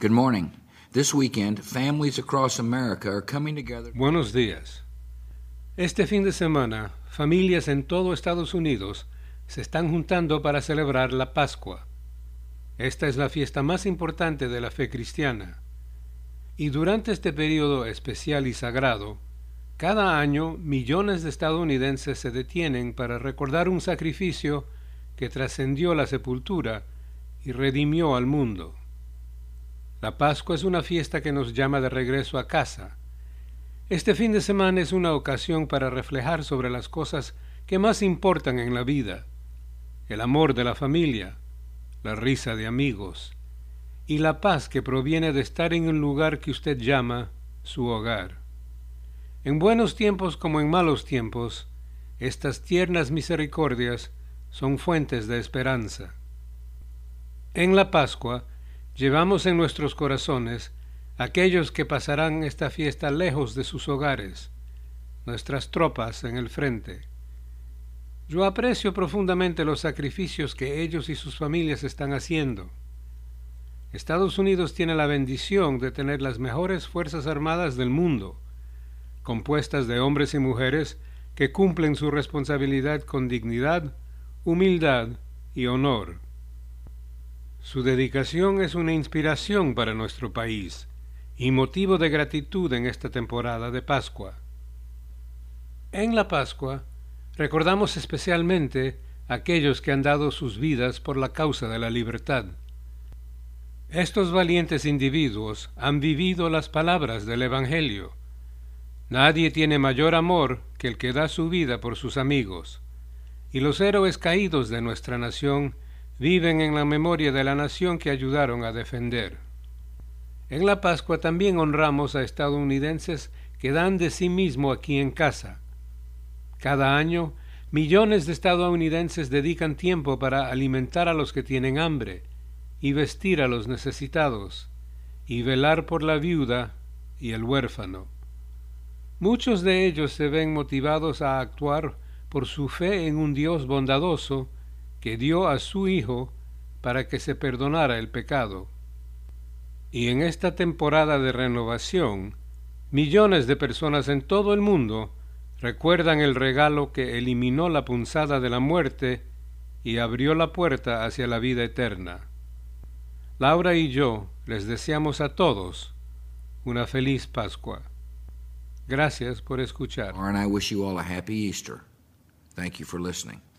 Good morning. This weekend, families across America are coming together. Buenos días. Este fin de semana, familias en todo Estados Unidos se están juntando para celebrar la Pascua. Esta es la fiesta más importante de la fe cristiana. Y durante este periodo especial y sagrado, cada año millones de estadounidenses se detienen para recordar un sacrificio que trascendió la sepultura y redimió al mundo. La Pascua es una fiesta que nos llama de regreso a casa. Este fin de semana es una ocasión para reflejar sobre las cosas que más importan en la vida: el amor de la familia, la risa de amigos y la paz que proviene de estar en un lugar que usted llama su hogar. En buenos tiempos como en malos tiempos, estas tiernas misericordias son fuentes de esperanza. En la Pascua, llevamos en nuestros corazones aquellos que pasarán esta fiesta lejos de sus hogares, nuestras tropas en el frente. Yo aprecio profundamente los sacrificios que ellos y sus familias están haciendo. Estados Unidos tiene la bendición de tener las mejores fuerzas armadas del mundo, compuestas de hombres y mujeres que cumplen su responsabilidad con dignidad, humildad y honor. Su dedicación es una inspiración para nuestro país y motivo de gratitud en esta temporada de Pascua. En la Pascua, recordamos especialmente a aquellos que han dado sus vidas por la causa de la libertad. Estos valientes individuos han vivido las palabras del Evangelio. Nadie tiene mayor amor que el que da su vida por sus amigos, y los héroes caídos de nuestra nación viven en la memoria de la nación que ayudaron a defender. En la Pascua también honramos a estadounidenses que dan de sí mismo aquí en casa. Cada año, millones de estadounidenses dedican tiempo para alimentar a los que tienen hambre y vestir a los necesitados y velar por la viuda y el huérfano. Muchos de ellos se ven motivados a actuar por su fe en un Dios bondadoso que dio a su Hijo para que se perdonara el pecado. Y en esta temporada de renovación, millones de personas en todo el mundo recuerdan el regalo que eliminó la punzada de la muerte y abrió la puerta hacia la vida eterna. Laura y yo les deseamos a todos una feliz Pascua. Gracias por escuchar. And I wish you all a happy Easter. Thank you for listening.